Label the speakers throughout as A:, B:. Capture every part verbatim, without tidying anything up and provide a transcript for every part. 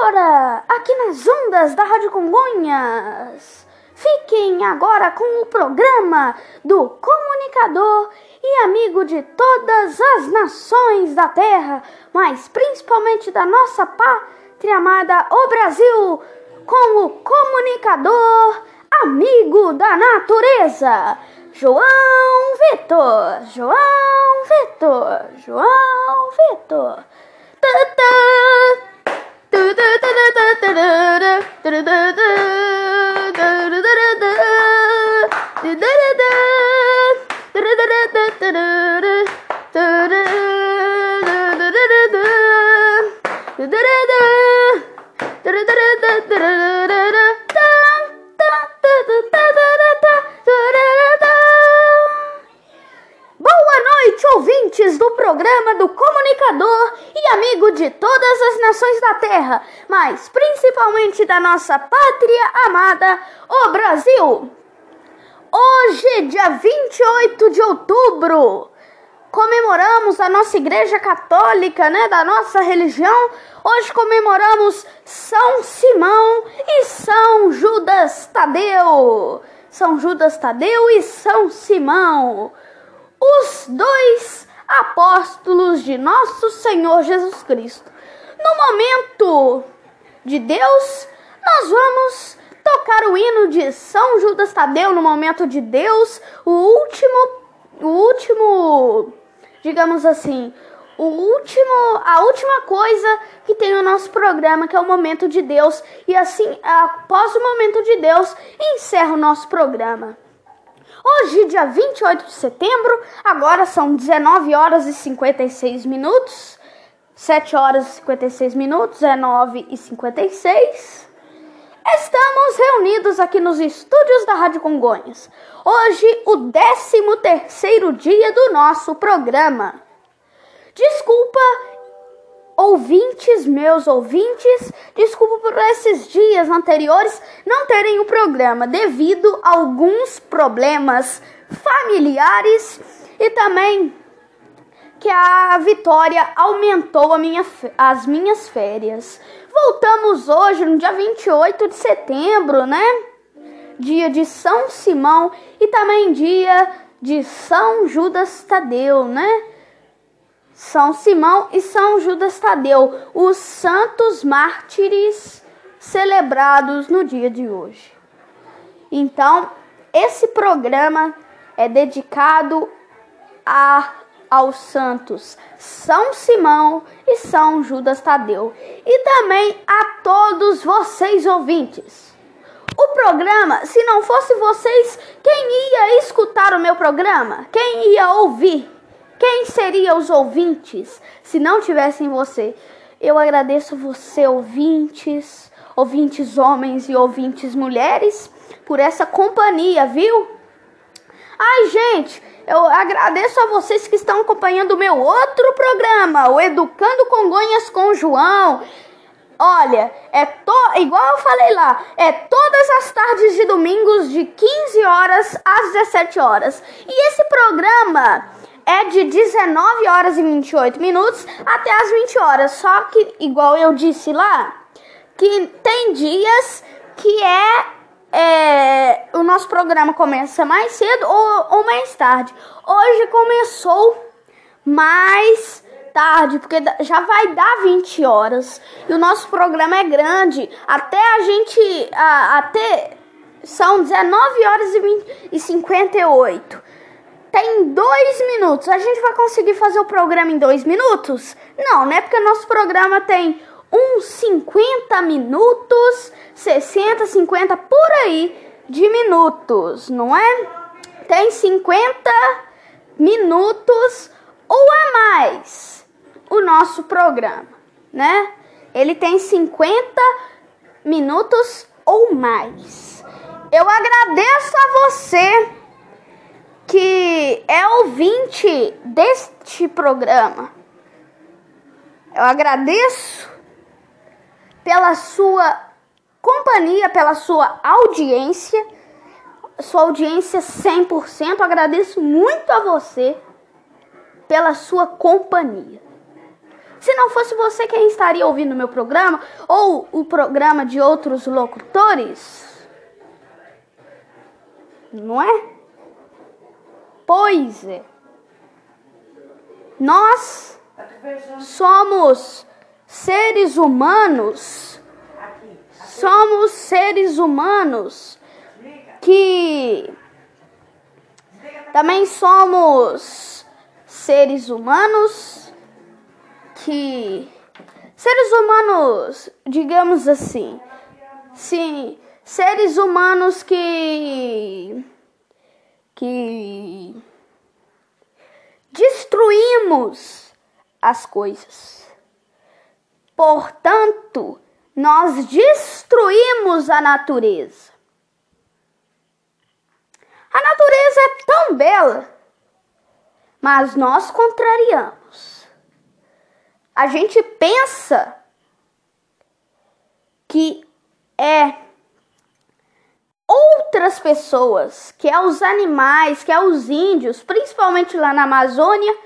A: agora, aqui nas ondas da Rádio Congonhas. Fiquem agora com o programa do comunicador e amigo de todas as nações da Terra, mas principalmente da nossa pátria amada, o Brasil, com o comunicador amigo da natureza, João Vitor, João Vitor, João Vitor. Boa noite, ouvintes do programa do comunicador e amigo de todas as nações da Terra, mas principalmente da nossa pátria amada, o Brasil. Hoje, dia vinte e oito de outubro, comemoramos a nossa Igreja Católica, né, da nossa religião. Hoje comemoramos São Simão e São Judas Tadeu. São Judas Tadeu e São Simão, os dois apóstolos de nosso Senhor Jesus Cristo. No momento de Deus, nós vamos tocar o hino de São Judas Tadeu. No momento de Deus, o último, o último, digamos assim, o último, a última coisa que tem no nosso programa, que é o momento de Deus. E assim, após o momento de Deus, encerra o nosso programa. Hoje, dia vinte e oito de setembro, agora são dezenove horas e cinquenta e seis minutos, sete horas e cinquenta e seis minutos, dezenove e cinquenta e seis. Estamos reunidos aqui nos estúdios da Rádio Congonhas. Hoje, o décimo terceiro dia do nosso programa. Desculpa, ouvintes, meus ouvintes, desculpa por esses dias anteriores não terem o programa, devido a alguns problemas familiares e também que a Vitória aumentou a minha, as minhas férias. Voltamos hoje, no dia vinte e oito de setembro, né? Dia de São Simão e também dia de São Judas Tadeu, né? São Simão e São Judas Tadeu, os santos mártires celebrados no dia de hoje. Então, esse programa é dedicado a, aos santos São Simão e São Judas Tadeu e também a todos vocês ouvintes. O programa, se não fosse vocês, quem ia escutar o meu programa? Quem ia ouvir? Quem seriam os ouvintes se não tivessem você? Eu agradeço você, ouvintes, ouvintes homens e ouvintes mulheres, por essa companhia, viu? Ai, gente, eu agradeço a vocês que estão acompanhando o meu outro programa, o Educando Congonhas com o João. Olha, é to... igual eu falei lá, é todas as tardes de domingos de quinze horas às dezessete horas. E esse programa é de dezenove horas e vinte e oito minutos até as vinte horas. Só que, igual eu disse lá, que tem dias que é, é o nosso programa começa mais cedo ou, ou mais tarde. Hoje começou mais tarde, porque já vai dar vinte horas. E o nosso programa é grande. Até a gente... A, até são dezenove horas e cinquenta e oito. Tem dois minutos. A gente vai conseguir fazer o programa em dois minutos? Não, né? Porque nosso programa tem uns cinquenta minutos, sessenta, cinquenta, por aí de minutos, não é? Tem cinquenta minutos ou a mais o nosso programa, né? Ele tem cinquenta minutos ou mais. Eu agradeço a você que é ouvinte deste programa. Eu agradeço pela sua companhia, pela sua audiência, sua audiência cem por cento. Agradeço muito a você pela sua companhia. Se não fosse você, quem estaria ouvindo o meu programa? Ou o programa de outros locutores? Não é? Pois é. Nós somos seres humanos. Somos seres humanos que também somos seres humanos que seres humanos, digamos assim, sim, seres humanos que que destruímos as coisas. Portanto, nós destruímos a natureza. A natureza é tão bela, mas nós contrariamos. A gente pensa que é outras pessoas, que é os animais, que é os índios, principalmente lá na Amazônia,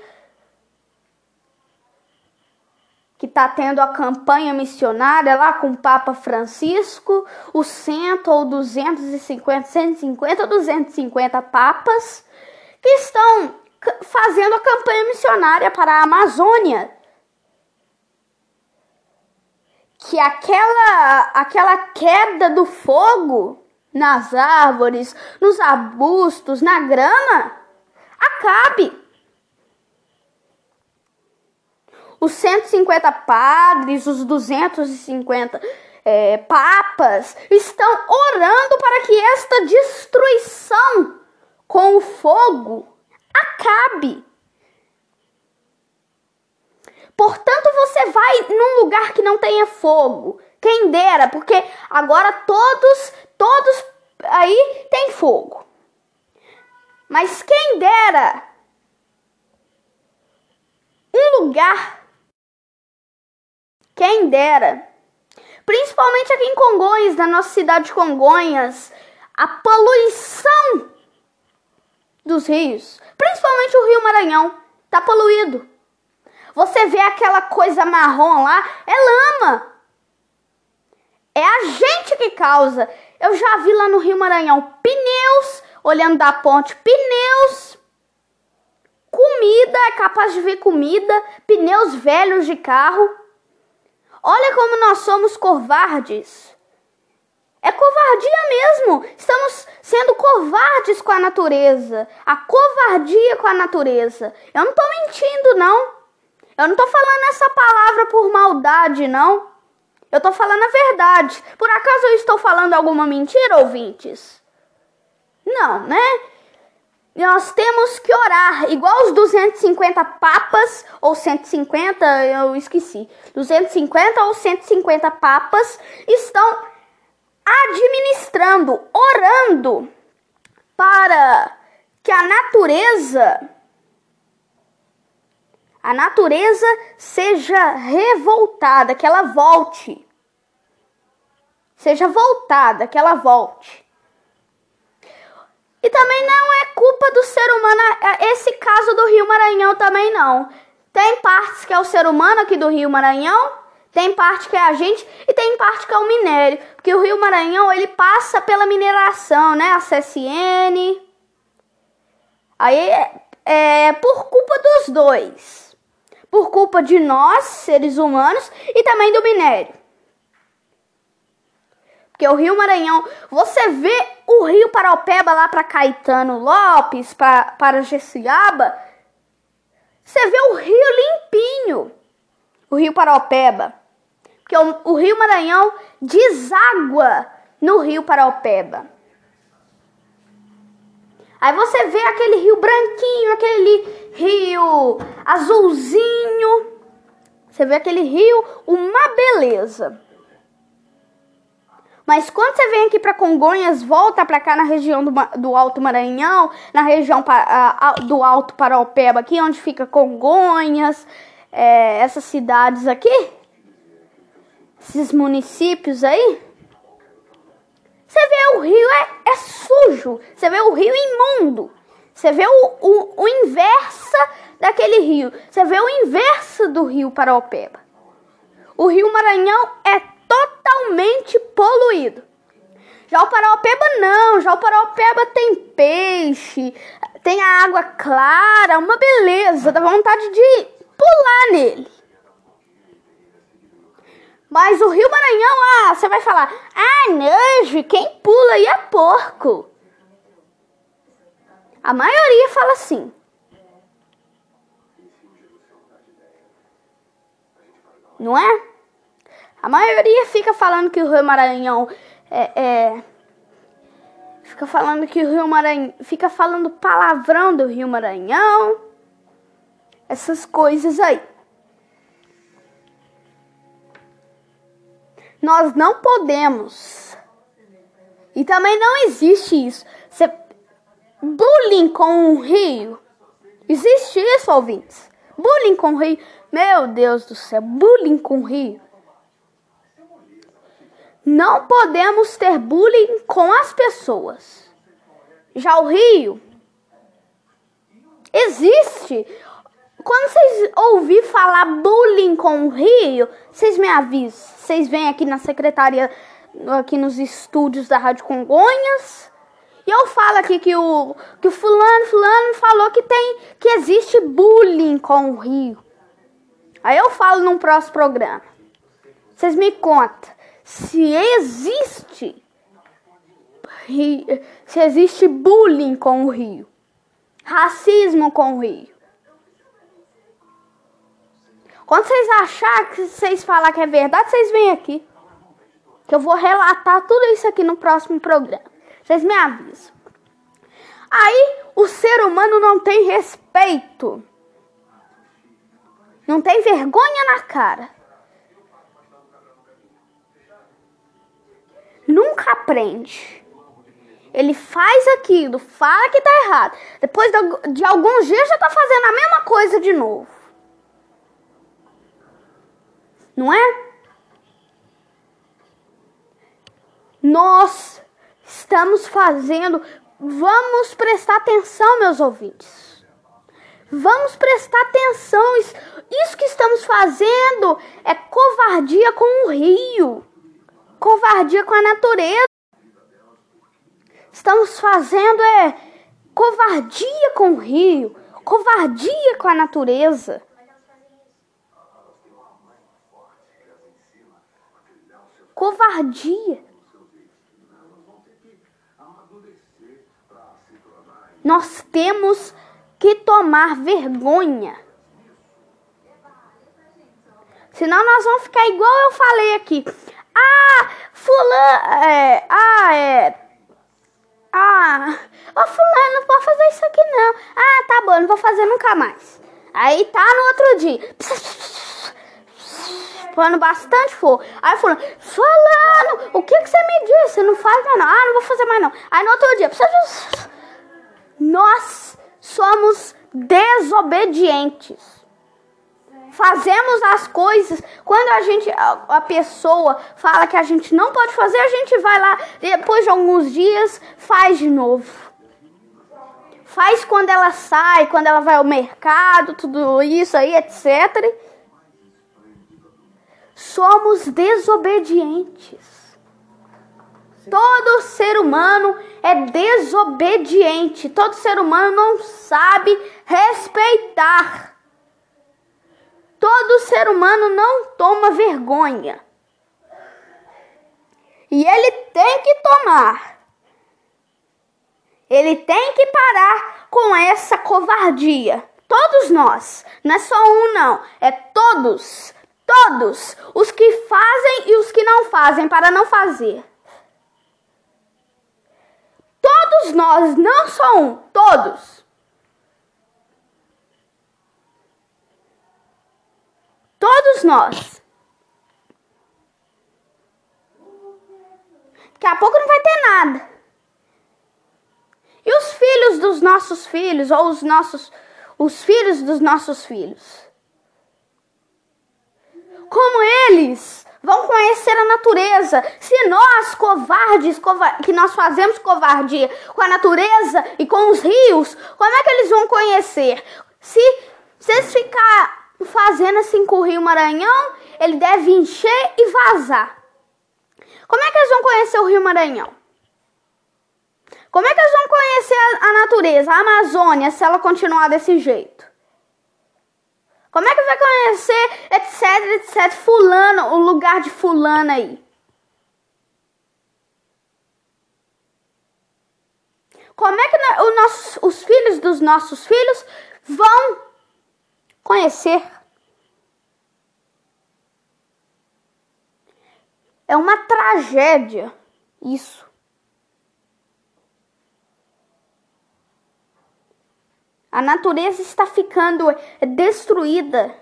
A: que está tendo a campanha missionária lá com o Papa Francisco, os cem ou duzentos e cinquenta, cento e cinquenta ou duzentos e cinquenta papas que estão fazendo a campanha missionária para a Amazônia. Que aquela, aquela queda do fogo nas árvores, nos arbustos, na grama, acabe. Os cento e cinquenta padres, os duzentos e cinquenta é, papas estão orando para que esta destruição com o fogo acabe. Portanto, você vai num lugar que não tenha fogo. Quem dera, porque agora todos, todos aí tem fogo. Mas quem dera um lugar, quem dera, principalmente aqui em Congonhas, na nossa cidade de Congonhas, a poluição dos rios, principalmente o Rio Maranhão, está poluído. Você vê aquela coisa marrom lá, é lama. É a gente que causa. Eu já vi lá no Rio Maranhão pneus, olhando da ponte, pneus, comida, é capaz de ver comida, pneus velhos de carro. Olha como nós somos covardes. É covardia mesmo. Estamos sendo covardes com a natureza. A covardia com a natureza. Eu não estou mentindo, não. Eu não estou falando essa palavra por maldade, não. Eu estou falando a verdade. Por acaso eu estou falando alguma mentira, ouvintes? Não, né? Nós temos que orar, igual os duzentos e cinquenta papas, ou cento e cinquenta, eu esqueci. duzentos e cinquenta ou cento e cinquenta papas estão administrando, orando para que a natureza... A natureza seja revoltada, que ela volte. Seja voltada, que ela volte. E também não é culpa do ser humano, esse caso do Rio Maranhão também não. Tem partes que é o ser humano aqui do Rio Maranhão, tem parte que é a gente e tem parte que é o minério. Porque o Rio Maranhão, ele passa pela mineração, né? A C S N. Aí é, é por culpa dos dois. Por culpa de nós, seres humanos, e também do minério. Porque o Rio Maranhão, você vê o Rio Paraopeba lá para Caetano Lopes, pra, para Jeciaba, você vê o rio limpinho, o Rio Paraopeba. Porque o, o Rio Maranhão deságua no Rio Paraopeba. Aí você vê aquele rio branquinho, aquele rio azulzinho. Você vê aquele rio, uma beleza. Mas quando você vem aqui para Congonhas, volta para cá na região do, do Alto Maranhão, na região pa, uh, do Alto Paraopeba, aqui onde fica Congonhas, é, essas cidades aqui, esses municípios aí, você vê o rio é, é sujo, você vê o rio imundo, Você vê o, o, o inverso daquele rio. Você vê o inverso do rio Paraopeba. O rio Maranhão é totalmente poluído. Já o Paraopeba não. Já o Paraopeba tem peixe, tem a água clara, uma beleza. Dá vontade de pular nele. Mas o rio Maranhão, ah, você vai falar, ah, nojo, quem pula aí é porco. A maioria fala assim. Não é? A maioria fica falando que o rio Maranhão é, é... Fica falando que o rio Maranhão... Fica falando palavrão do rio Maranhão. Essas coisas aí. Nós não podemos. E também não existe isso. Você... Bullying com o rio. Existe isso, ouvintes? Bullying com o rio. Meu Deus do céu. Bullying com o rio. Não podemos ter bullying com as pessoas. Já o rio existe. Quando vocês ouvirem falar bullying com o rio, vocês me avisam. Vocês vêm aqui na secretaria, aqui nos estúdios da Rádio Congonhas. E eu falo aqui que o, que o fulano, fulano falou que, tem, que existe bullying com o rio. Aí eu falo num próximo programa. Vocês me contam se existe, se existe bullying com o rio. Racismo com o rio. Quando vocês acharem que vocês falar que é verdade, vocês vêm aqui. Que eu vou relatar tudo isso aqui no próximo programa. Vocês me avisam. Aí o ser humano não tem respeito. Não tem vergonha na cara. Nunca aprende. Ele faz aquilo, fala que tá errado. Depois de, de alguns dias já tá fazendo a mesma coisa de novo. Não é? Nós estamos fazendo... Vamos prestar atenção, meus ouvintes. Vamos prestar atenção. Isso, isso que estamos fazendo é covardia com o rio. Covardia com a natureza. Estamos fazendo é covardia com o rio. Covardia com a natureza. Covardia. Nós temos que tomar vergonha. Senão nós vamos ficar igual eu falei aqui. Ah, fulano, é, ah, é, ah, ô fulano, não vou fazer isso aqui não. Ah, tá bom, não vou fazer nunca mais. Aí tá no outro dia. Pondo bastante fogo. Aí fulano, fulano, o que que você me disse? Não faz mais não. Ah, não vou fazer mais não. Aí no outro dia, nós somos desobedientes. Fazemos as coisas, quando a gente, a, a pessoa fala que a gente não pode fazer, a gente vai lá, depois de alguns dias, faz de novo. Faz quando ela sai, quando ela vai ao mercado, tudo isso aí, etcétera. Somos desobedientes. Todo ser humano é desobediente. Todo ser humano não sabe respeitar. Todo ser humano não toma vergonha. E ele tem que tomar. Ele tem que parar com essa covardia. Todos nós. Não é só um, não. É todos. Todos. Os que fazem e os que não fazem para não fazer. Todos nós. Não só um. Todos. Todos nós. Daqui a pouco não vai ter nada. E os filhos dos nossos filhos, ou os nossos, os filhos dos nossos filhos? Como eles vão conhecer a natureza. Se nós, covardes, covar- que nós fazemos covardia com a natureza e com os rios, como é que eles vão conhecer? Se vocês ficarem fazendo assim com o Rio Maranhão, ele deve encher e vazar. Como é que eles vão conhecer o Rio Maranhão? Como é que eles vão conhecer a, a natureza, a Amazônia, se ela continuar desse jeito? Como é que vai conhecer, etc, etc, fulano, o lugar de fulano aí? Como é que o nosso, os filhos dos nossos filhos vão conhecer? É uma tragédia isso. A natureza está ficando destruída.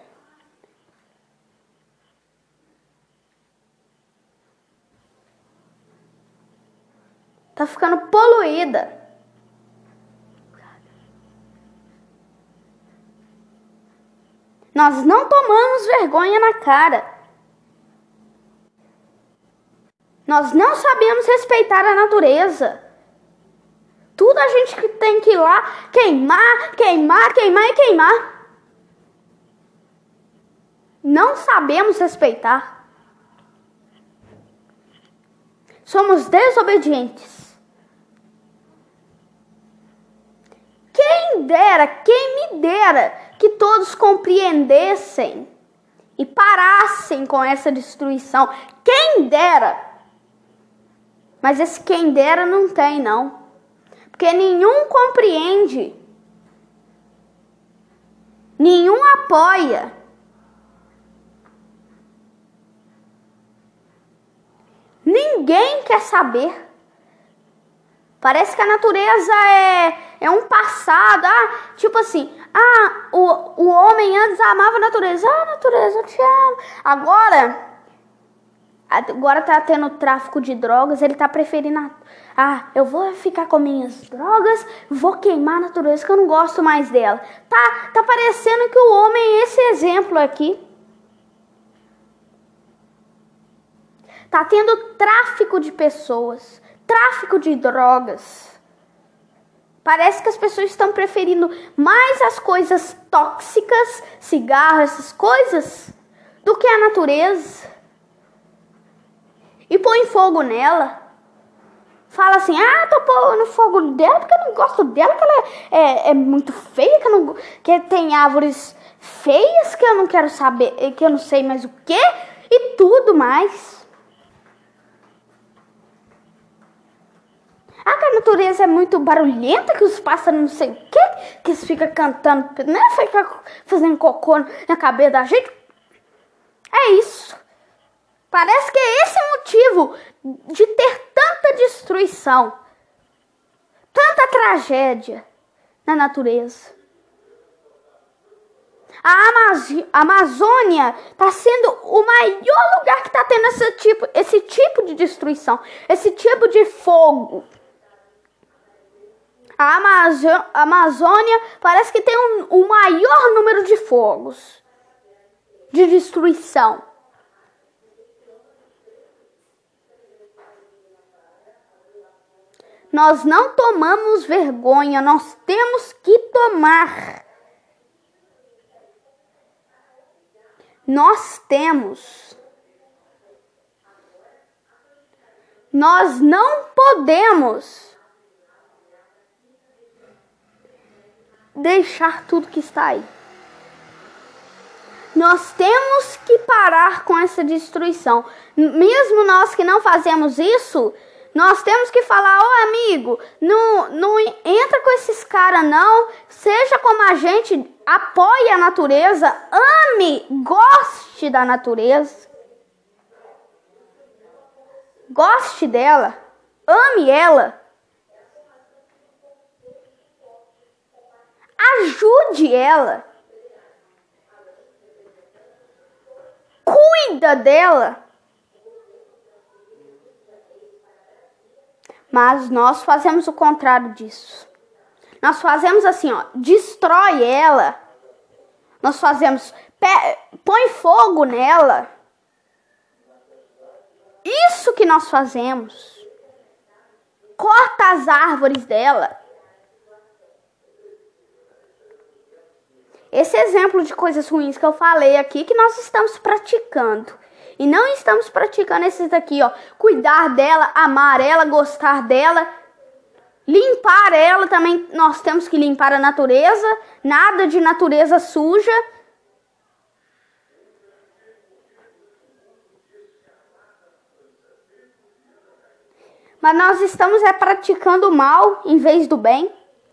A: Está ficando poluída. Nós não tomamos vergonha na cara. Nós não sabemos respeitar a natureza. Tudo a gente tem que ir lá queimar, queimar, queimar e queimar. Não sabemos respeitar. Somos desobedientes. Quem dera, quem me dera que todos compreendessem e parassem com essa destruição. Quem dera. Mas esse quem dera não tem, não. Porque nenhum compreende, nenhum apoia. Ninguém quer saber. Parece que a natureza é, é um passado. Ah, tipo assim, ah, o, o homem antes amava a natureza. Ah, natureza, eu te amo. Agora... Agora tá tendo tráfico de drogas, ele tá preferindo... A... Ah, eu vou ficar com minhas drogas, vou queimar a natureza, que eu não gosto mais dela. Tá, tá parecendo que o homem é esse exemplo aqui. Tá tendo tráfico de pessoas, tráfico de drogas. Parece que as pessoas estão preferindo mais as coisas tóxicas, cigarro, essas coisas, do que a natureza. E põe fogo nela. Fala assim, ah, tô pondo fogo dela porque eu não gosto dela, que ela é, é, é muito feia, que, eu não, que tem árvores feias que eu não quero saber, que eu não sei mais o que, e tudo mais. Ah, que a natureza é muito barulhenta, que os pássaros não sei o que, que eles ficam cantando, né? Ficam fazendo cocô na cabeça da gente. É isso. Parece que é esse o motivo de ter tanta destruição, tanta tragédia na natureza. A Amazônia está sendo o maior lugar que está tendo esse tipo, esse tipo de destruição, esse tipo de fogo. A Amazô- Amazônia parece que tem um, o maior número de fogos, de destruição. Nós não tomamos vergonha, nós temos que tomar. Nós temos. Nós não podemos deixar tudo que está aí. Nós temos que parar com essa destruição. Mesmo nós que não fazemos isso, nós temos que falar, ô oh, amigo, não, não entra com esses caras não, seja como a gente, apoie a natureza, ame, goste da natureza, goste dela, ame ela, ajude ela, cuida dela. Mas nós fazemos o contrário disso. Nós fazemos assim, ó, destrói ela. Nós fazemos, põe fogo nela. isso que nós fazemos. Corta as árvores dela. Esse exemplo de coisas ruins que eu falei aqui, que nós estamos praticando. E não estamos praticando esses daqui, ó. Cuidar dela, amar ela, gostar dela, limpar ela também. Nós temos que limpar a natureza. Nada de natureza suja. Mas nós estamos é, praticando o mal em vez do bem.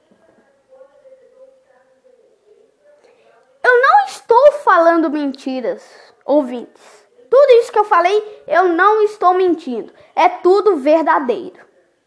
A: Eu não estou falando mentiras, ouvintes. Tudo isso que eu falei, eu não estou mentindo. É tudo verdadeiro.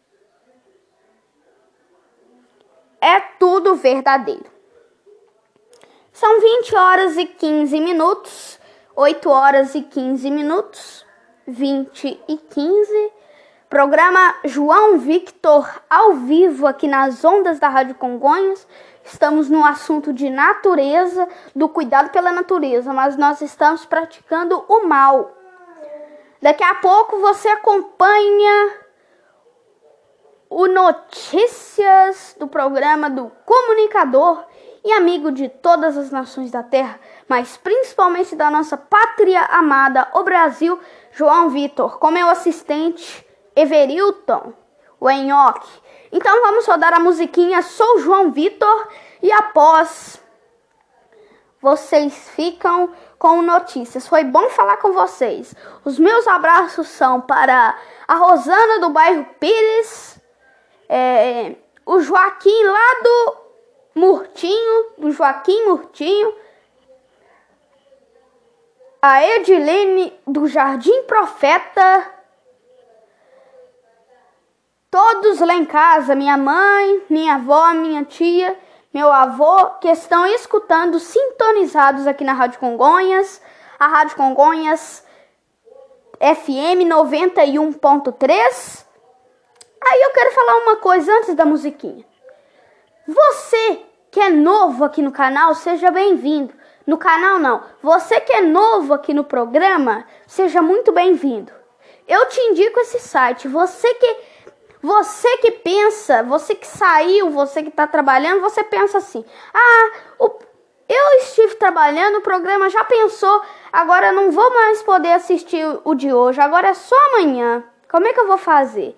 A: É tudo verdadeiro. São vinte horas e quinze minutos. oito horas e quinze minutos. vinte e quinze. Programa João Victor ao vivo aqui nas ondas da Rádio Congonhas. Estamos no assunto de natureza, do cuidado pela natureza, mas nós estamos praticando o mal. Daqui a pouco você acompanha o Notícias do programa do comunicador e amigo de todas as nações da Terra, mas principalmente da nossa pátria amada, o Brasil, João Victor, com meu assistente Everilton, o Enhoque. Então vamos rodar a musiquinha Sou João Victor e após vocês ficam com notícias. Foi bom falar com vocês. Os meus abraços são para a Rosana do bairro Pires, é, o Joaquim lá do Murtinho, do Joaquim Murtinho, a Edilene do Jardim Profeta, todos lá em casa, minha mãe, minha avó, minha tia, meu avô, que estão escutando, sintonizados aqui na Rádio Congonhas, a Rádio Congonhas F M noventa e um ponto três. Aí eu quero falar uma coisa antes da musiquinha. Você que é novo aqui no canal, seja bem-vindo. No canal não, você que é novo aqui no programa, seja muito bem-vindo. Eu te indico esse site, você que... Você que pensa, você que saiu, você que está trabalhando, você pensa assim, ah, o, eu estive trabalhando, o programa já pensou, agora eu não vou mais poder assistir o de hoje, agora é só amanhã, como é que eu vou fazer?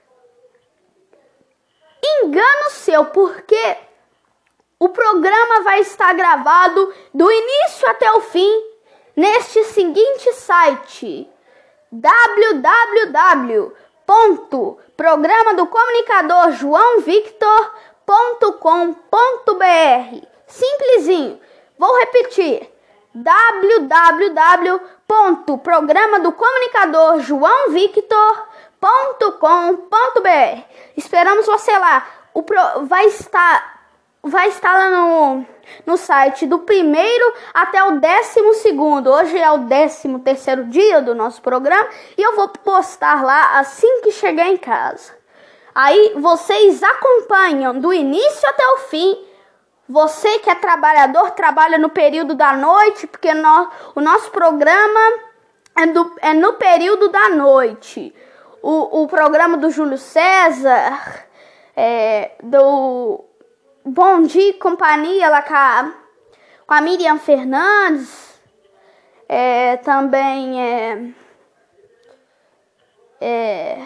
A: Engano seu, porque o programa vai estar gravado do início até o fim neste seguinte site, w w w ponto programa do comunicador joão victor ponto com ponto b r. Simplesinho. Vou repetir. w w w ponto programa do comunicador joão victor ponto com ponto b r. Esperamos você lá. O pro... vai estar vai estar lá no, no site do primeiro até o décimo segundo. Hoje é o décimo terceiro dia do nosso programa e eu vou postar lá assim que chegar em casa. Aí vocês acompanham do início até o fim. Você que é trabalhador, trabalha no período da noite, porque no, o nosso programa é, do, é no período da noite. O, o programa do Júlio César, é, do Bom Dia e Companhia, lá com a, com a Miriam Fernandes, é, também é, é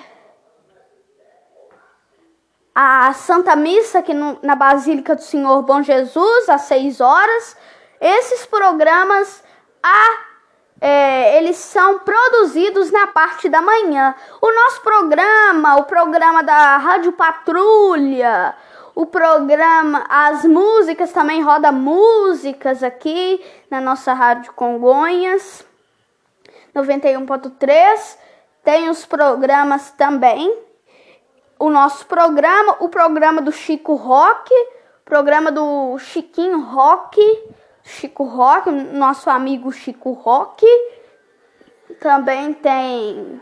A: a Santa Missa aqui no, na Basílica do Senhor Bom Jesus, às seis horas. Esses programas, a, é, eles são produzidos na parte da manhã. O nosso programa, o programa da Rádio Patrulha, o programa, as músicas, também roda músicas aqui na nossa Rádio Congonhas, noventa e um ponto três. Tem os programas também. O nosso programa, o programa do Chico Rock, programa do Chiquinho Rock, Chico Rock, nosso amigo Chico Rock. Também tem,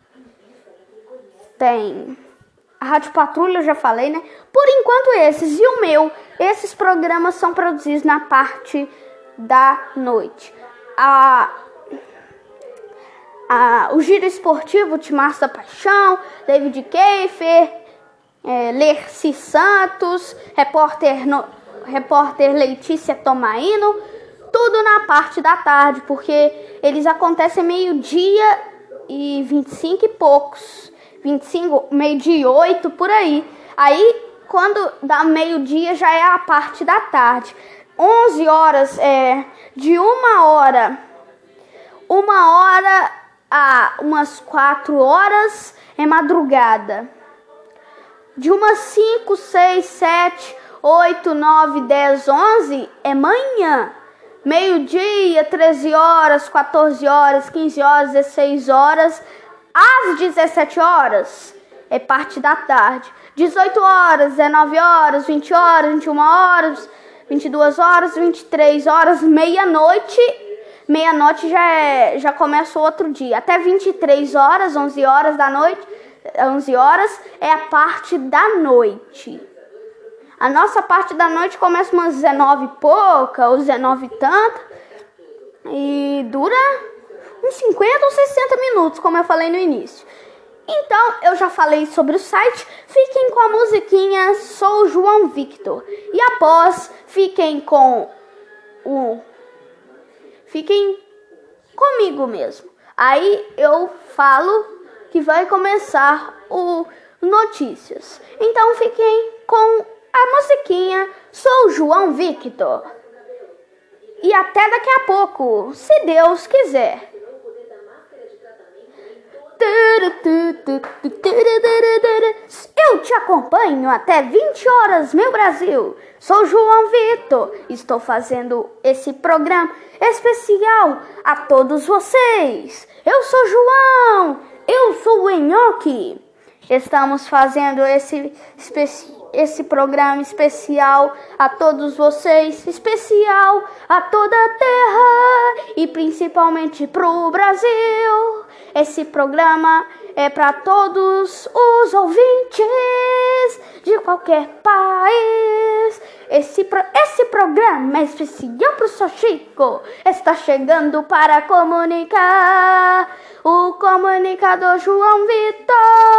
A: tem a Rádio Patrulha, eu já falei, né? Por enquanto esses, e o meu, esses programas são produzidos na parte da noite. A, a, o Giro Esportivo, Timaço da Paixão, David Keifer, é, Lerci Santos, repórter, no, repórter Letícia Tomaino, tudo na parte da tarde, porque eles acontecem meio-dia e vinte e cinco e poucos, vinte e cinco, meio-dia e oito, por aí. Aí, quando dá meio-dia, já é a parte da tarde. onze horas, é, de uma hora, uma hora a umas quatro horas é madrugada. De umas cinco, seis, sete, oito, nove, dez, onze é manhã. Meio-dia, treze horas, quatorze horas, quinze horas, dezesseis horas, às dezessete horas é parte da tarde. dezoito horas, dezenove horas, vinte horas, vinte e uma horas, vinte e duas horas, vinte e três horas, meia-noite. Meia-noite já, é, já começa o outro dia. Até vinte e três horas, onze horas da noite, onze horas é a parte da noite. A nossa parte da noite começa umas dezenove e pouca, ou dezenove e tanta, e dura uns cinquenta ou sessenta minutos, como eu falei no início. Então, eu já falei sobre o site, fiquem com a musiquinha Sou João Victor. E após, fiquem com o... Fiquem comigo mesmo. Aí eu falo que vai começar o Notícias. Então, fiquem com a musiquinha Sou João Victor. E até daqui a pouco, se Deus quiser. Eu te acompanho até vinte horas, meu Brasil. Sou João Victor. Estou fazendo esse programa especial a todos vocês. Eu sou João. Eu sou o Enhoque. Estamos fazendo esse, esse programa especial a todos vocês, especial a toda a terra e principalmente pro Brasil. Esse programa é para todos os ouvintes de qualquer país. Esse, pro, esse programa é especial pro São Chico. Está chegando para comunicar o comunicador João Victor.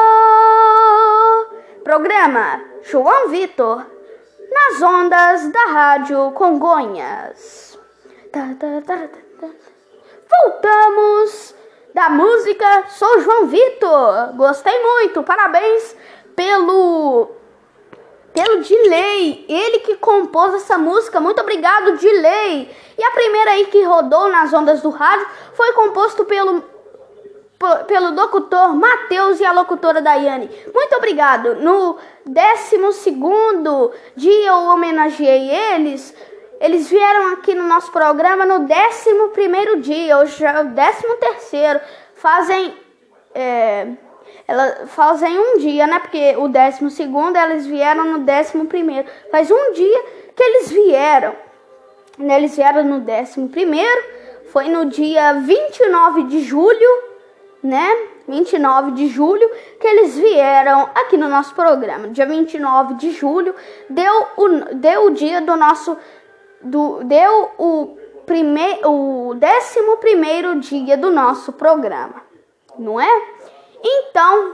A: Programa João Victor nas ondas da Rádio Congonhas. Voltamos da música Sou João Victor. Gostei muito, parabéns pelo pelo Dilei, ele que compôs essa música. Muito obrigado, Dilei. E a primeira aí que rodou nas ondas do rádio foi composto pelo pelo locutor Matheus e a locutora Daiane. Muito obrigado. No décimo segundo dia eu homenageei eles. Eles vieram aqui no nosso programa no décimo primeiro dia, hoje já é o décimo terceiro. Fazem, é, ela, fazem um dia, né? Porque o décimo segundo eles vieram no décimo primeiro. Faz um dia que eles vieram. Eles vieram no décimo primeiro. Foi no dia vinte e nove de julho, né? vinte e nove de julho que eles vieram aqui no nosso programa. Dia vinte e nove de julho deu o, deu o dia do nosso... Do, deu o, prime, o décimo primeiro dia do nosso programa, não é? Então,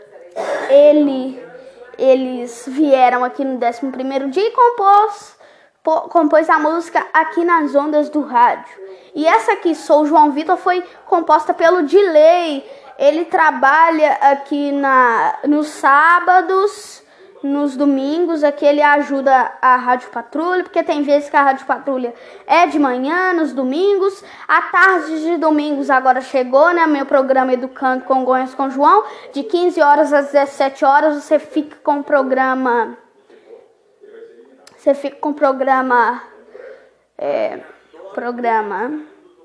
A: ele, eles vieram aqui no décimo primeiro dia e compôs, po, compôs a música aqui nas ondas do rádio. E essa aqui, Sou João Victor, foi composta pelo Dilei. Ele trabalha aqui na, nos sábados... Nos domingos, aqui ele ajuda a Rádio Patrulha, porque tem vezes que a Rádio Patrulha é de manhã, nos domingos. A tarde de domingos agora chegou, né? Meu programa Educando Congonhas com João. De quinze horas às dezessete horas, você fica com o programa... Você fica com o programa... É, programa...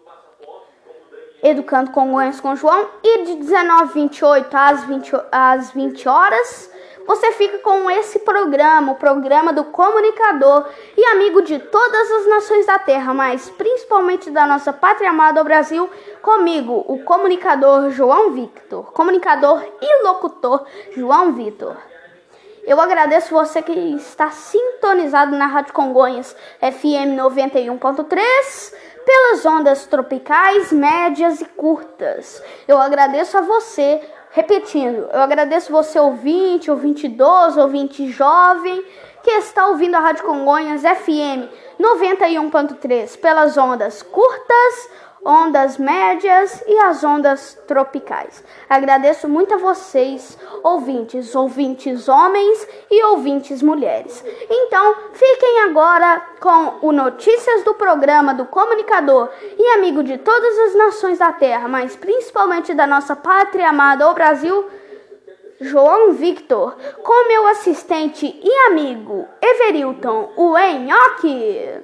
A: Educando Congonhas com João. E de dezenove e vinte e oito às vinte, às vinte horas... Você fica com esse programa, o programa do comunicador e amigo de todas as nações da Terra, mas principalmente da nossa pátria amada, o Brasil, comigo, o comunicador João Victor, comunicador e locutor João Victor. Eu agradeço você que está sintonizado na Rádio Congonhas F M noventa e um ponto três pelas ondas tropicais, médias e curtas. Eu agradeço a você, repetindo, eu agradeço você ouvinte, ouvinte idoso, ouvinte jovem, que está ouvindo a Rádio Congonhas F M noventa e um ponto três pelas ondas curtas, ondas médias e as ondas tropicais. Agradeço muito a vocês, ouvintes, ouvintes homens e ouvintes mulheres. Então, fiquem agora com o Notícias do Programa do Comunicador e amigo de todas as nações da Terra, mas principalmente da nossa pátria amada, o Brasil, João Victor, com meu assistente e amigo Everilton, o Enhoque.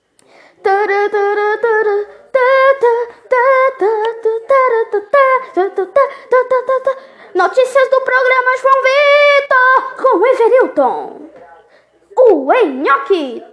A: Notícias do programa João Victor com Everilton, o Enhoque.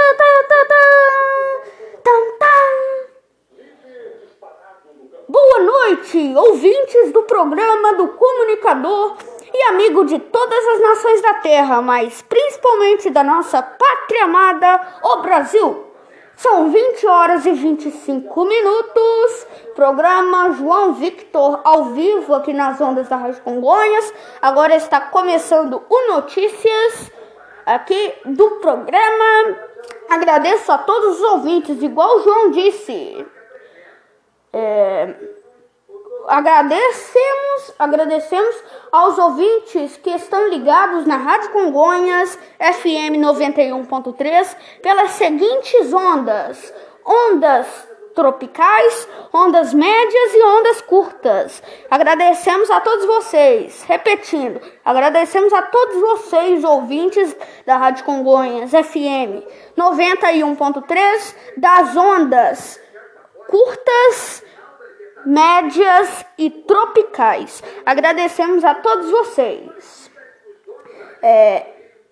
A: Boa noite, ouvintes do programa do Comunicador e amigo de todas as nações da Terra, mas principalmente da nossa pátria amada, o Brasil. São vinte horas e vinte e cinco minutos, programa João Victor ao vivo aqui nas ondas da Rádio Congonhas. Agora está começando o Notícias aqui do programa. Agradeço a todos os ouvintes, igual o João disse. É, agradecemos, agradecemos aos ouvintes que estão ligados na Rádio Congonhas F M noventa e um ponto três pelas seguintes ondas: ondas tropicais, ondas médias e ondas curtas. Agradecemos a todos vocês, repetindo, agradecemos a todos vocês, ouvintes da Rádio Congonhas F M noventa e um ponto três, das ondas curtas, médias e tropicais. Agradecemos a todos vocês. É,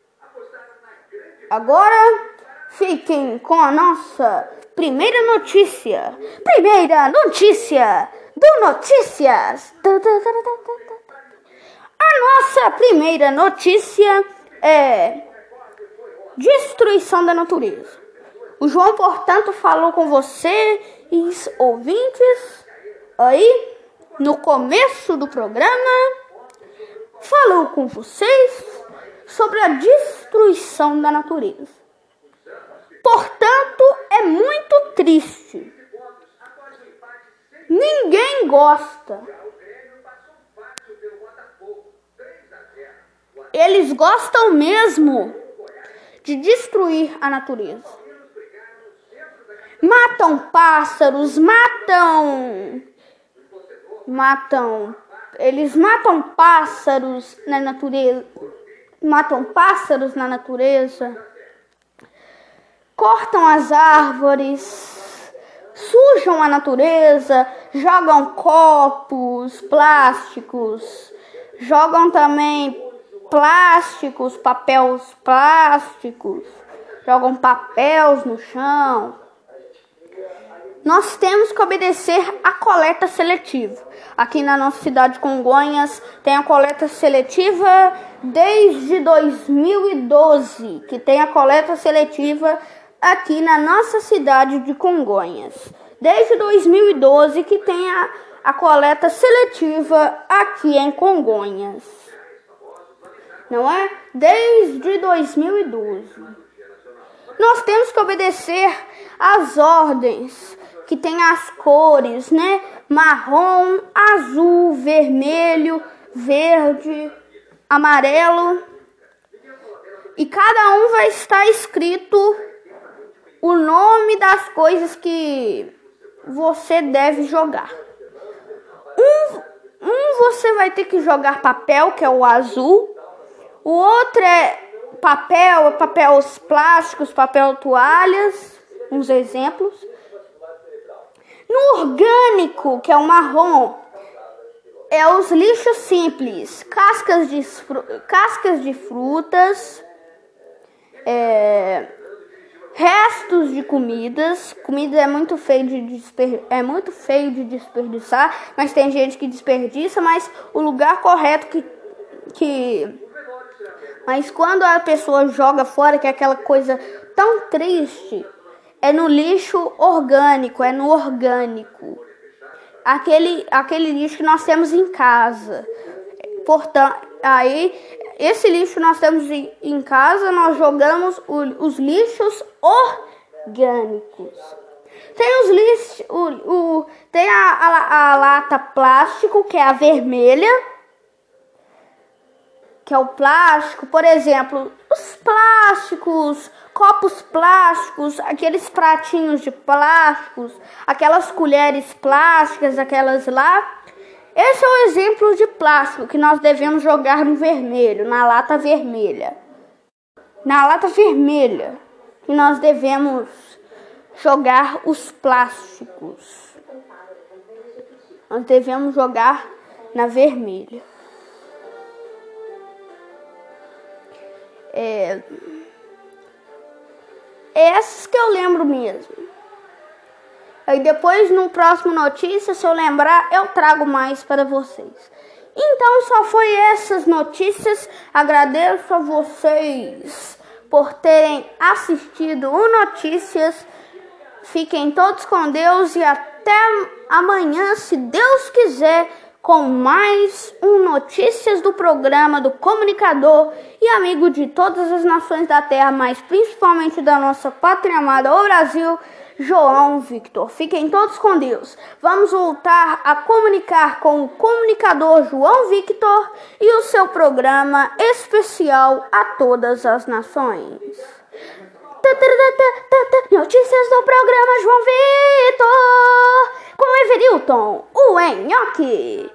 A: agora fiquem com a nossa primeira notícia. Primeira notícia do Notícias. A nossa primeira notícia é destruição da natureza. O João, portanto, falou com você e os ouvintes aí no começo do programa, falou com vocês sobre a destruição da natureza. Portanto, é muito triste. Ninguém gosta. Eles gostam mesmo de destruir a natureza. Matam pássaros, matam, matam, eles matam pássaros na natureza, matam pássaros na natureza, cortam as árvores, sujam a natureza, jogam copos, plásticos, jogam também plásticos, papéis plásticos, jogam papéis no chão. Nós temos que obedecer à coleta seletiva. Aqui na nossa cidade de Congonhas tem a coleta seletiva desde dois mil e doze, que tem a coleta seletiva aqui na nossa cidade de Congonhas. Desde dois mil e doze que tem a, a coleta seletiva aqui em Congonhas. Não é? Desde dois mil e doze. Nós temos que obedecer às ordens que tem as cores, né? Marrom, azul, vermelho, verde, amarelo. E cada um vai estar escrito o nome das coisas que você deve jogar. Um, um você vai ter que jogar papel, que é o azul. O outro é papel, papéis plásticos, papel toalhas, uns exemplos. No orgânico, que é o marrom, é os lixos simples, cascas de, cascas de frutas, é, restos de comidas. Comida é muito feio de desper, é muito feio de desperdiçar, mas tem gente que desperdiça, mas o lugar correto que, que Mas quando a pessoa joga fora, que é aquela coisa tão triste, é no lixo orgânico, é no orgânico. Aquele, aquele lixo que nós temos em casa. Portanto, aí, esse lixo nós temos em casa, nós jogamos o, os lixos orgânicos. Tem os lixos, o, o, tem a, a, a lata plástico, que é a vermelha, que é o plástico, por exemplo, os plásticos, copos plásticos, aqueles pratinhos de plásticos, aquelas colheres plásticas, aquelas lá. Esse é o exemplo de plástico que nós devemos jogar no vermelho, na lata vermelha. Na lata vermelha que nós devemos jogar os plásticos. Nós devemos jogar na vermelha. É, é essas que eu lembro mesmo. Aí depois, no próximo notícia, se eu lembrar, eu trago mais para vocês. Então, só foi essas notícias. Agradeço a vocês por terem assistido o Notícias. Fiquem todos com Deus e até amanhã, se Deus quiser, com mais um Notícias do programa do comunicador e amigo de todas as nações da Terra, mas principalmente da nossa pátria amada, o Brasil, João Victor. Fiquem todos com Deus. Vamos voltar a comunicar com o comunicador João Victor e o seu programa especial a todas as nações. Notícias do programa João Victor com Everilton, o Enhoque.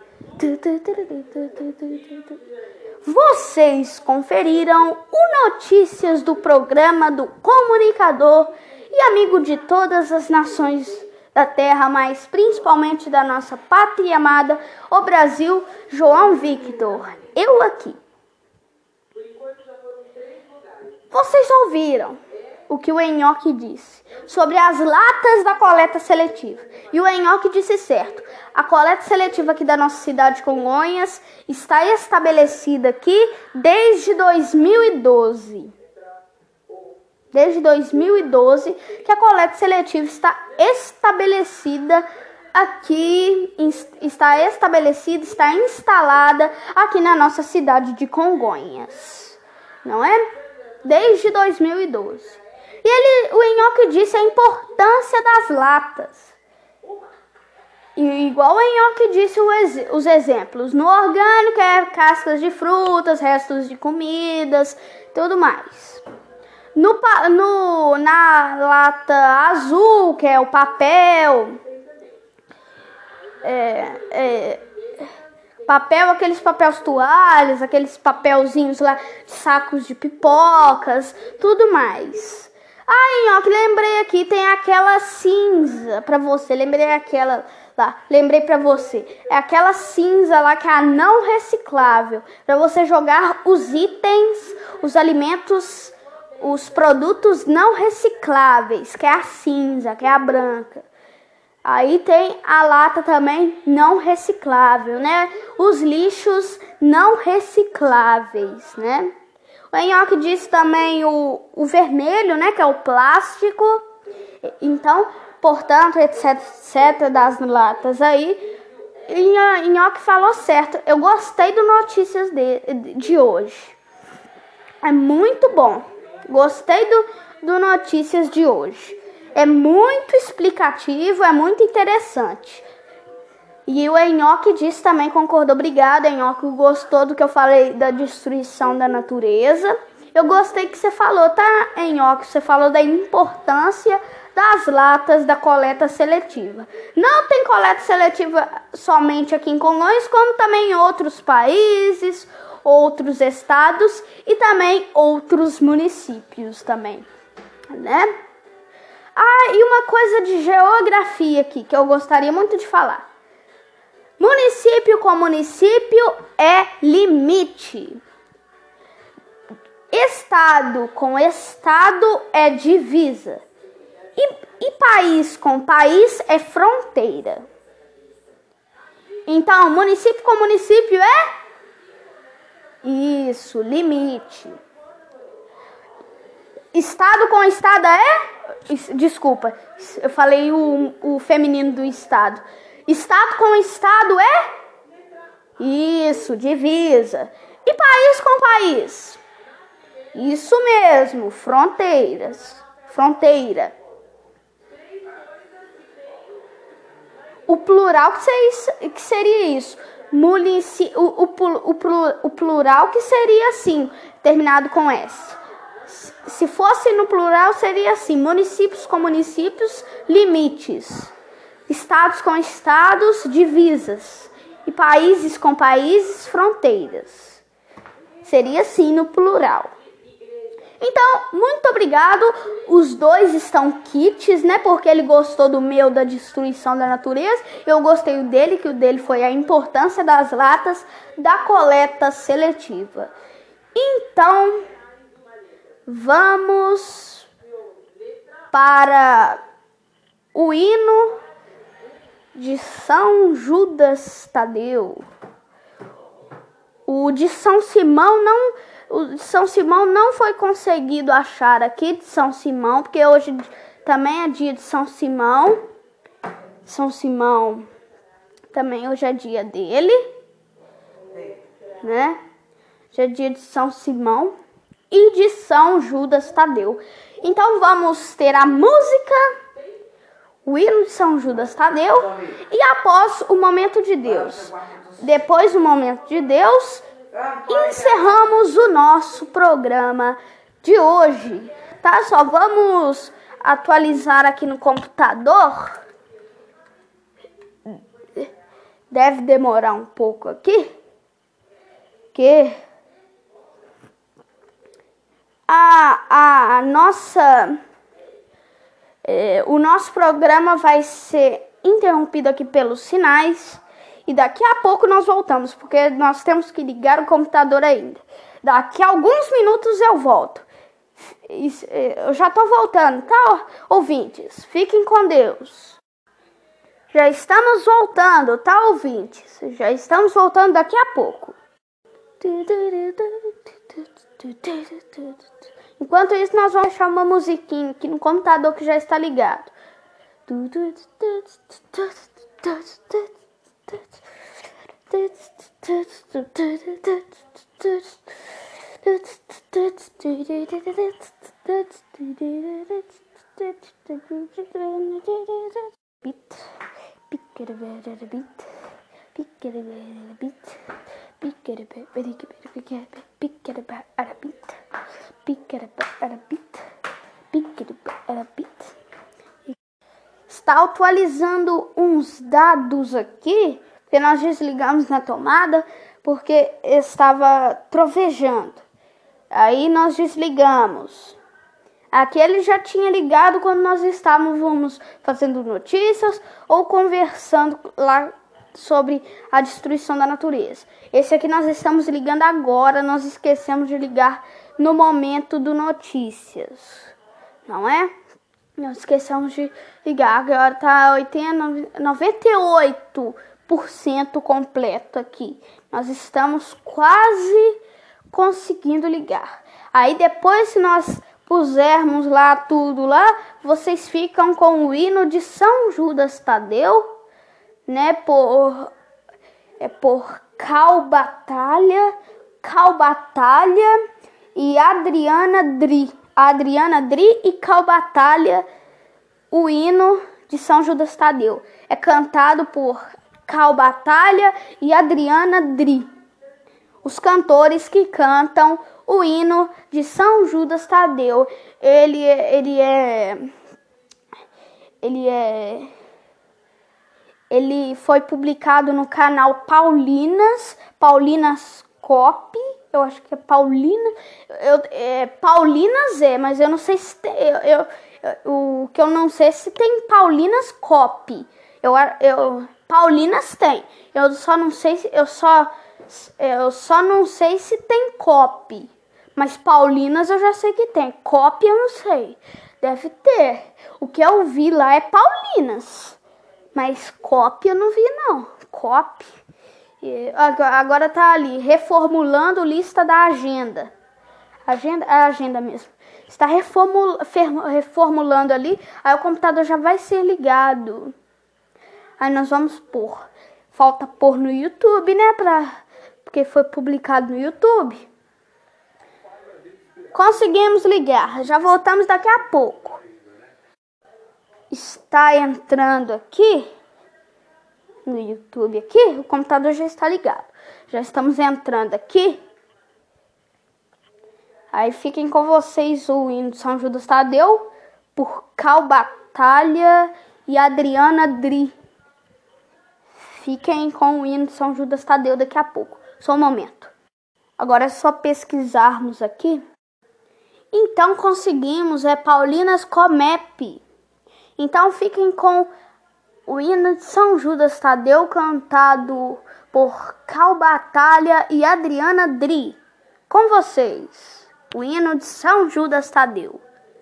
A: Vocês conferiram o Notícias do programa do comunicador e amigo de todas as nações da Terra, mas principalmente da nossa pátria amada, o Brasil, João Victor. Eu aqui. Vocês ouviram o que o Enhoque disse sobre as latas da coleta seletiva. E o Enhoque disse certo. A coleta seletiva aqui da nossa cidade de Congonhas está estabelecida aqui desde dois mil e doze. Desde dois mil e doze que a coleta seletiva está estabelecida aqui, está estabelecida, está instalada aqui na nossa cidade de Congonhas. Não é? Desde dois mil e doze. E ele, o Enhoque disse a importância das latas. E igual o Enhoque disse os exemplos. No orgânico é cascas de frutas, restos de comidas, tudo mais. No, no, na lata azul, que é o papel, é, é, papel, aqueles papéis toalhas, aqueles papelzinhos lá, sacos de pipocas, tudo mais. Ah, Enhoque, lembrei aqui, tem aquela cinza pra você, lembrei aquela lá, lembrei pra você, é aquela cinza lá que é a não reciclável, pra você jogar os itens, os alimentos, os produtos não recicláveis, que é a cinza, que é a branca. Aí tem a lata também não reciclável, né? Os lixos não recicláveis, né? O Enhoque disse também o, o vermelho, né? Que é o plástico. Então, portanto, etc, etc das latas aí. E a Enhoque falou certo. Eu gostei do Notícias de, de hoje. É muito bom. Gostei do, do Notícias de hoje. É muito explicativo, é muito interessante. E o Enhoque disse também, concordou. Obrigada, Enhoque, gostou do que eu falei da destruição da natureza. Eu gostei que você falou, tá, Enhoque? Você falou da importância das latas da coleta seletiva. Não tem coleta seletiva somente aqui em Congonhas, como também em outros países, outros estados e também outros municípios também, né? Ah, e uma coisa de geografia aqui que eu gostaria muito de falar. Município com município é limite. Estado com estado é divisa. E, e país com país é fronteira. Então, município com município é Isso, limite. Estado com estado é... Desculpa, eu falei o, o feminino do estado. Estado com estado é... Isso, divisa. E país com país? Isso mesmo, fronteiras. Fronteira. O plural que seria, que seria isso? Munici, o, o, o, o plural que seria assim, terminado com S. Se fosse no plural, seria assim: municípios com municípios, limites. Estados com estados, divisas. E países com países, fronteiras. Seria assim no plural. Então, muito obrigado. Os dois estão kits, né? Porque ele gostou do meu, da destruição da natureza. Eu gostei dele, que o dele foi a importância das latas da coleta seletiva. Então, vamos para o hino de São Judas Tadeu. O de São Simão não, o de São Simão não foi conseguido achar aqui de São Simão, porque hoje também é dia de São Simão. São Simão também hoje é dia dele, né? Hoje é dia de São Simão e de São Judas Tadeu. Então vamos ter a música, o hino de São Judas Tadeu, e após o momento de Deus. Depois do momento de Deus, encerramos o nosso programa de hoje, tá? Só vamos atualizar aqui no computador. Deve demorar um pouco aqui, que a, a nossa... É, o nosso programa vai ser interrompido aqui pelos sinais e daqui a pouco nós voltamos, porque nós temos que ligar o computador ainda. Daqui a alguns minutos eu volto. Eu já tô voltando, tá, ouvintes? Fiquem com Deus. Já estamos voltando, tá, ouvintes? Já estamos voltando daqui a pouco. Enquanto isso, nós vamos achar uma musiquinha aqui no computador que já está ligado. Está atualizando uns dados aqui, porque nós desligamos na tomada porque estava trovejando. Aí nós desligamos. Aqui ele já tinha ligado quando nós estávamos fazendo notícias ou conversando lá sobre a destruição da natureza. Esse aqui nós estamos ligando agora, nós esquecemos de ligar no momento do notícias, não é? Nós esquecemos de ligar, agora tá oitenta, noventa e oito por cento completo aqui. Nós estamos quase conseguindo ligar. Aí depois, se nós pusermos lá tudo lá, vocês ficam com o hino de São Judas Tadeu, né, por, é por Cal Batalha, Cal Batalha e Adriana Dri. Adriana Dri e Cal Batalha, o hino de São Judas Tadeu. É cantado por Cal Batalha e Adriana Dri, os cantores que cantam o hino de São Judas Tadeu. Ele, ele é... Ele é... Ele foi publicado no canal Paulinas, Paulinas Copy, eu acho que é Paulina, eu, é, Paulinas é, mas eu não sei se tem, eu, eu, o que eu não sei se tem Paulinas Copy, eu, eu, Paulinas tem, eu só não sei se, eu só, eu só não sei se tem copy, mas Paulinas eu já sei que tem, copy eu não sei, deve ter, o que eu vi lá é Paulinas. Mas copy eu não vi não, copy, E agora tá ali, reformulando lista da agenda. Agenda, é a agenda mesmo. Está reformul, reformulando ali, aí o computador já vai ser ligado. Aí nós vamos pôr. Falta pôr no YouTube, né? Pra, porque foi publicado no YouTube. Conseguimos ligar. Já voltamos daqui a pouco. Está entrando aqui no YouTube aqui. O computador já está ligado. Já estamos entrando aqui. Aí fiquem com vocês o hino de São Judas Tadeu por Cal Batalha e Adriana Dri. Fiquem com o hino de São Judas Tadeu daqui a pouco. Só um momento. Agora é só pesquisarmos aqui. Então conseguimos, é Paulinas Comep. Então fiquem com o hino de São Judas Tadeu cantado por Cal Batalha e Adriana Dri. Com vocês, o hino de São Judas Tadeu.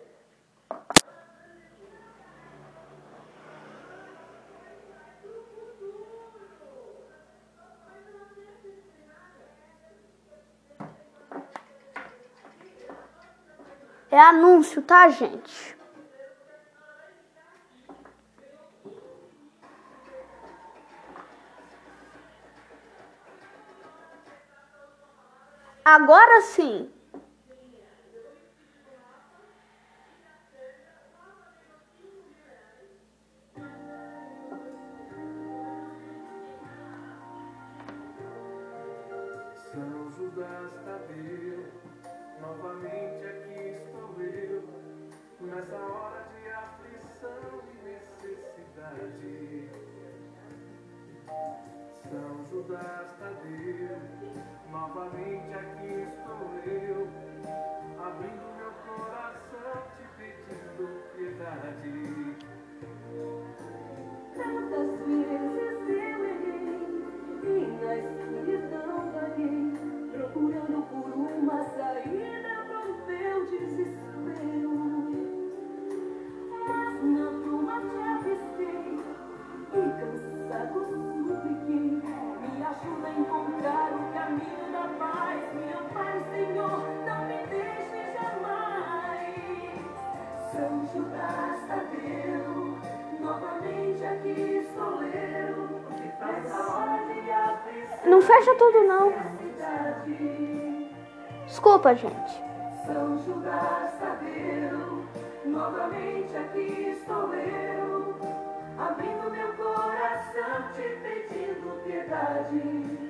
A: É anúncio, tá, gente? Agora sim.
B: São Judas Tadeu, novamente aqui estou eu, nessa hora de aflição e necessidade. São Judas Tadeu, novamente aqui estou eu, abrindo meu coração, te pedindo piedade.
C: Tantas vezes eu errei e na escuridão vaguei, procurando por uma saída pro meu desespero. Mas na bruma te avistei e cansado supliquei, me ajuda a encontrar o caminho da paz. Me ampare, Senhor, não me deixe jamais. São Judas Tadeu, novamente aqui estou eu, nessa hora de aflição.
A: Não fecha tudo, não.
C: Cidade.
A: Desculpa, gente.
C: São Judas Tadeu, novamente aqui estou eu, abrindo meu coração, te pedindo piedade.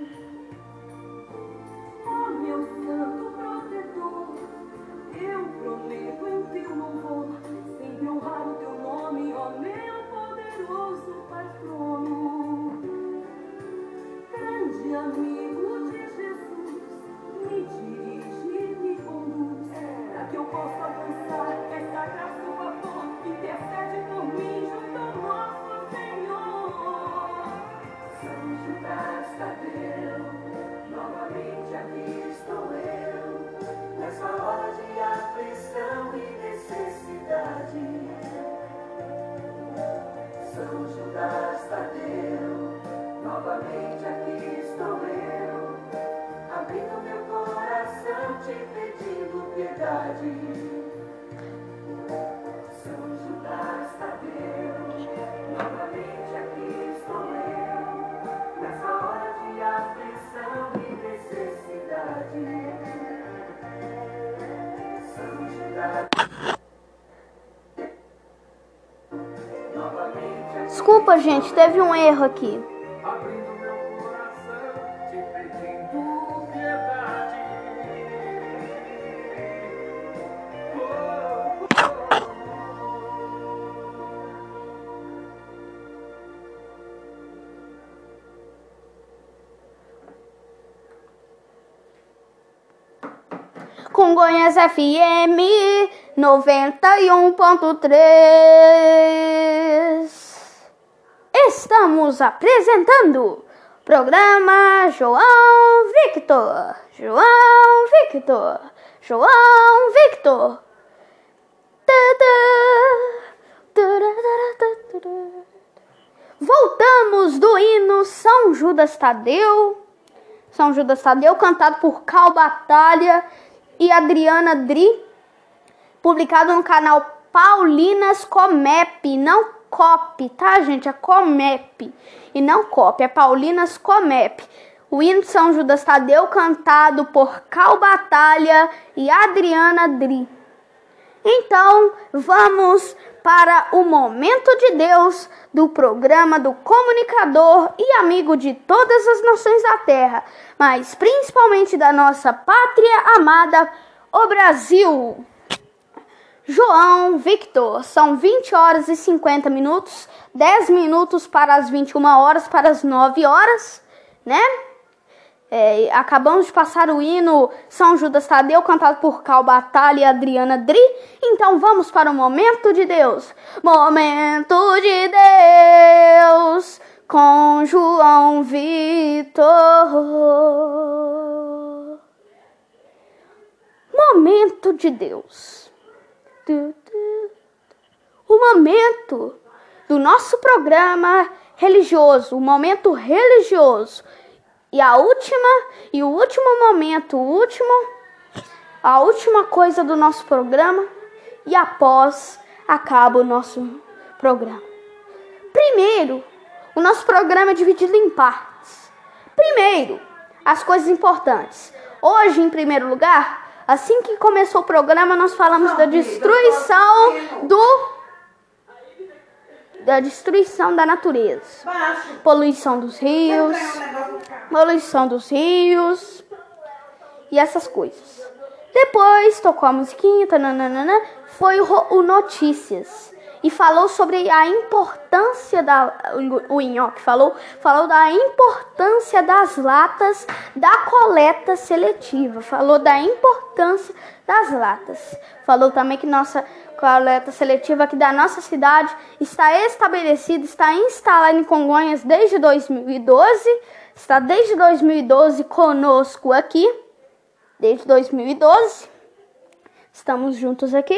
C: Ó meu santo protetor, eu prometo em teu louvor sempre honrar o teu nome, ó meu poderoso patrono. Grande amigo de Jesus, me dirige e me conduz, para que eu possa alcançar essa graça, o favor, intercede por mim junto ao nosso Senhor. São Judas Tadeu, novamente aqui estou eu, nessa hora de aflição e necessidade. São Judas Tadeu, novamente aqui estou eu, abrindo meu coração, te pedindo piedade. São Judas Tadeu, novamente aqui estou eu, nessa hora de aflição e necessidade. São Judas, novamente aqui.
A: Desculpa, gente, teve um erro aqui.
B: Abrindo meu coração, te pedindo piedade. Oh,
A: Congonhas F M noventa e um ponto três. Estamos apresentando o programa João Victor. João Victor. João Victor. Voltamos do hino São Judas Tadeu. São Judas Tadeu, cantado por Cal Batalha e Adriana Dri, publicado no canal Paulinas Comep, não Cop, tá, gente? É Comep e não Cop, é Paulinas Comep. O hino de São Judas Tadeu, cantado por Cal Batalha e Adriana Dri. Então, vamos para o Momento de Deus do programa do comunicador e amigo de todas as nações da terra, mas principalmente da nossa pátria amada, o Brasil. João Victor, são vinte horas e cinquenta minutos, dez minutos para as vinte e uma horas, para as nove horas, né? É, acabamos de passar o hino São Judas Tadeu, cantado por Cal Batalha e Adriana Dri. Então vamos para o Momento de Deus. Momento de Deus com João Victor. Momento de Deus. O momento do nosso programa religioso, o momento religioso. E a última, e o último momento, o último, a última coisa do nosso programa, e após acaba o nosso programa. Primeiro, o nosso programa é dividido em partes. Primeiro, as coisas importantes. Hoje, em primeiro lugar, assim que começou o programa, nós falamos da destruição do... da destruição da natureza, poluição dos rios, poluição dos rios e essas coisas. Depois tocou a musiquinha, tananana, foi o, o Notícias e falou sobre a importância da o, o Inhoque falou, falou da importância das latas da coleta seletiva, falou da importância das latas, falou também que nossa coleta seletiva aqui da nossa cidade está estabelecida, está instalada em Congonhas desde dois mil e doze, está desde dois mil e doze conosco aqui, desde dois mil e doze, estamos juntos aqui.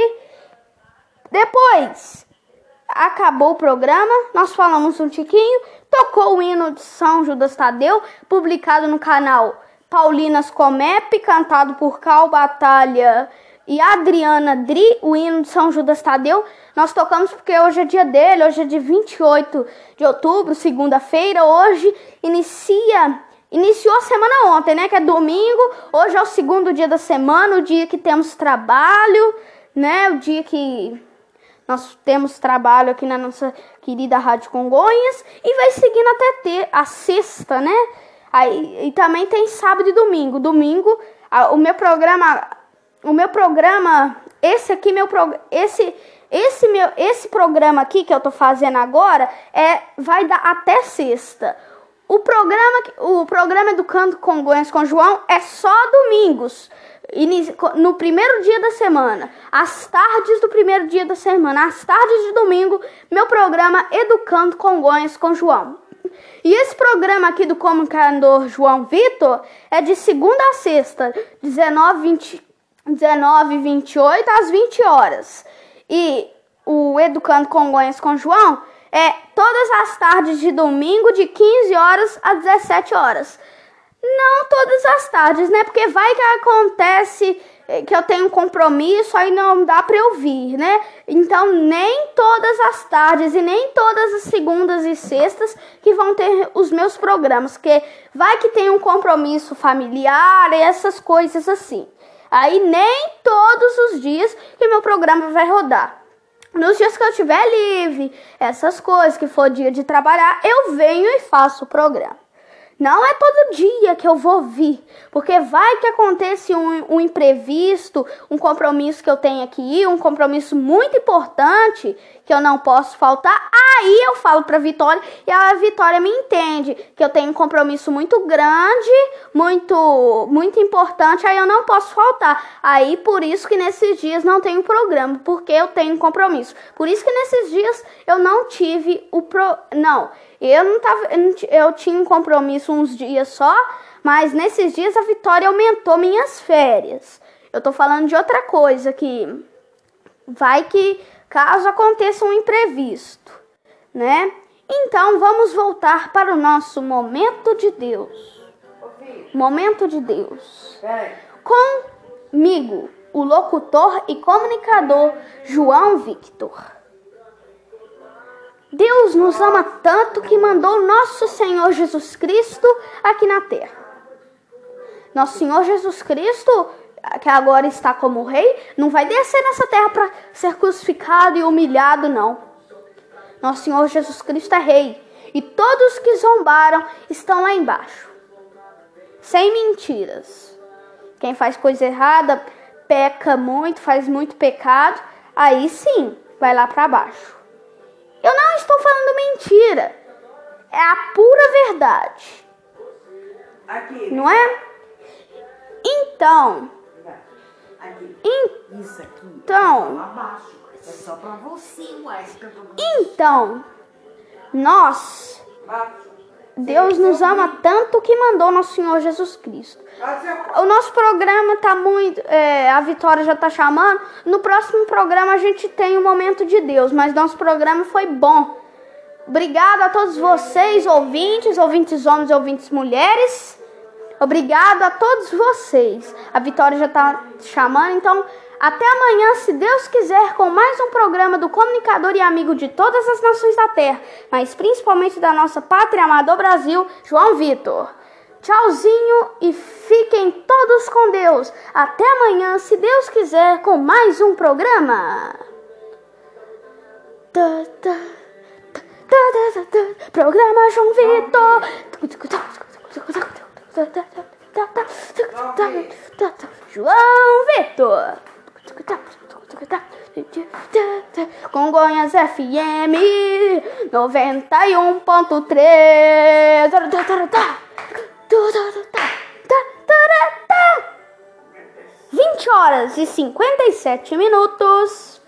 A: Depois, acabou o programa, nós falamos um tiquinho, tocou o hino de São Judas Tadeu, publicado no canal Paulinas Comep, cantado por Cal Batalha e Adriana Dri, o hino de São Judas Tadeu. Nós tocamos porque hoje é dia dele, hoje é dia vinte e oito de outubro, segunda-feira. Hoje inicia, iniciou a semana ontem, né, que é domingo. Hoje é o segundo dia da semana, o dia que temos trabalho, né, o dia que nós temos trabalho aqui na nossa querida Rádio Congonhas. E vai seguindo até ter a sexta, né, aí, e também tem sábado e domingo. Domingo, a, o meu programa... O meu programa, esse aqui, meu pro, esse, esse, meu, esse programa aqui que eu tô fazendo agora, é, vai dar até sexta. O programa, o programa Educando Congonhas com João é só domingos, no primeiro dia da semana, às tardes do primeiro dia da semana, às tardes de domingo, meu programa Educando Congonhas com João. E esse programa aqui do comunicador João Victor é de segunda a sexta, dezenove, vinte, dezenove, vinte e oito às vinte horas. E o Educando Congonhas com João é todas as tardes de domingo, de quinze horas a dezessete horas. Não todas as tardes, né? Porque vai que acontece que eu tenho um compromisso, aí não dá pra eu vir, né? Então, nem todas as tardes e nem todas as segundas e sextas que vão ter os meus programas. Porque vai que tem um compromisso familiar e essas coisas assim. Aí nem todos os dias que meu programa vai rodar. Nos dias que eu estiver livre, essas coisas, que for dia de trabalhar, eu venho e faço o programa. Não é todo dia que eu vou vir, porque vai que acontece um, um imprevisto, um compromisso que eu tenho aqui, um compromisso muito importante, que eu não posso faltar. Aí eu falo pra Vitória e a Vitória me entende que eu tenho um compromisso muito grande, muito, muito importante, aí eu não posso faltar. Aí por isso que nesses dias não tenho programa, porque eu tenho um compromisso. Por isso que nesses dias eu não tive o pro... Não, eu não tava, eu tinha um compromisso uns dias só, mas nesses dias a Vitória aumentou minhas férias. Eu tô falando de outra coisa que vai que caso aconteça um imprevisto, né? Então vamos voltar para o nosso momento de Deus. Momento de Deus. Comigo, o locutor e comunicador João Victor. Deus nos ama tanto que mandou nosso Senhor Jesus Cristo aqui na terra. Nosso Senhor Jesus Cristo, que agora está como rei, não vai descer nessa terra para ser crucificado e humilhado, não. Nosso Senhor Jesus Cristo é rei. E todos que zombaram estão lá embaixo. Sem mentiras. Quem faz coisa errada, peca muito, faz muito pecado, aí sim, vai lá para baixo. Eu não estou falando mentira. É a pura verdade.
D: Aqui.
A: Não é? Então.
D: Aqui.
A: In,
D: Isso aqui.
A: então.
D: Lá abaixo. É só pra você, uai.
A: Então. Nós. Deus nos ama tanto que mandou nosso Senhor Jesus Cristo. O nosso programa tá muito... É, a Vitória já tá chamando. No próximo programa a gente tem o Momento de Deus. Mas nosso programa foi bom. Obrigado a todos vocês, ouvintes, ouvintes homens e ouvintes mulheres. Obrigado a todos vocês. A Vitória já tá chamando. Então, até amanhã, se Deus quiser, com mais um programa do comunicador e amigo de todas as nações da terra. Mas principalmente da nossa pátria amada, o Brasil, João Victor. Tchauzinho e fiquem todos com Deus. Até amanhã, se Deus quiser, com mais um programa. Da, da, da, da, da, programa João Victor. João Victor. Congonhas F M noventa e um ponto três. vinte horas e cinquenta e sete minutos.